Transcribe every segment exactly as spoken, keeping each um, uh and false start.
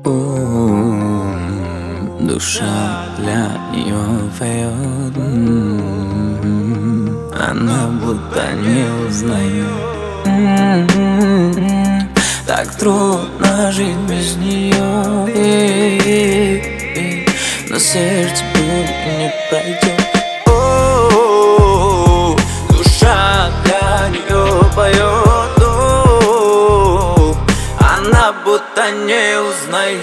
Душа для нее поет, она будто не узнает. Так трудно жить без нее, но сердце боль не пройдет. Душа для нее поет, она будто не узнает.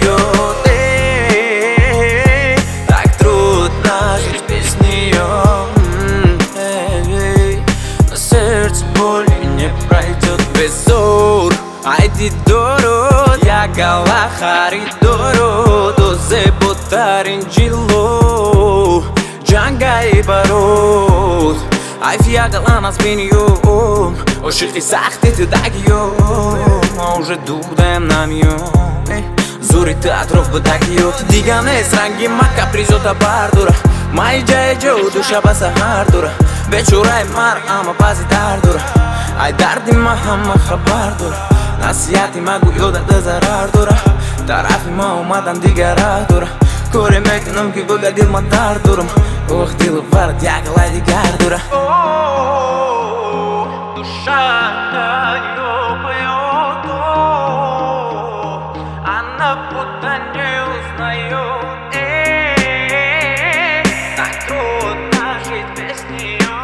Айди дород, я гала харидород, озе ботарин джило, джанга и барод. Ай фия гала спиньем, ошибки сахты ты дагио, уже дудем на мьё. Зури театров бадагио, дигане сранги мака призота бардура, май джай джо душа баса хардура, вечурай мар ама бази дардура, ай дарди махама хабардура. Насияти магу ёда да зарар дора, тарафи ма омадан дигар рах дора. Коре мекунам ки бага дил ма дар дорам, ох дил вард ягалай дигар дора. Душа для неё поёт, она будто не узнает. Так трудно жить без неё,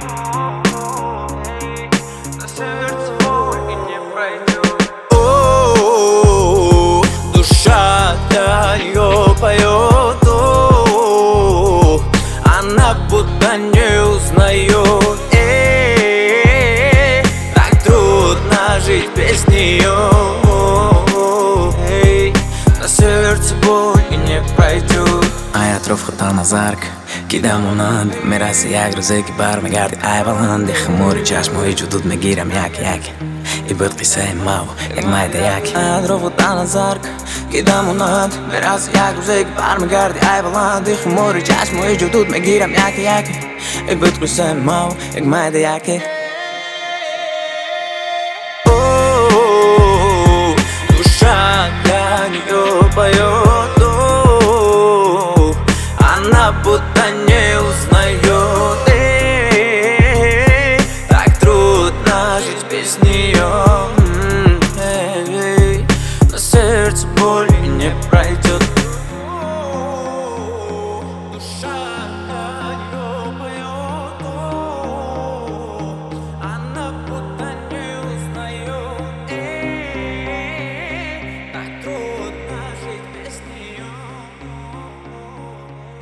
на сердце боль и не пройдет. Поет, она будто не узнает. Эй, так трудно жить без нее. Эй, на сердце боль и не пройдет. Ай атров хатана зарк, кидам унанд, мираси яг рӯзе ки бармегарди ай баланди хмури чашмои ҷудуд мегирам як-як и буд қиссаи мав як майда як. Ай атров хатана зарк, кидам унанд, мираси як рӯзе ки бармегарди ай баланди хмури чашмои ҷудуд мегирам як-як и буд қиссаи мав як майда як. Душа для неё поёт, она будто не узнает. Эй, так трудно жить без неё. Эй, на сердце боль не пройдет.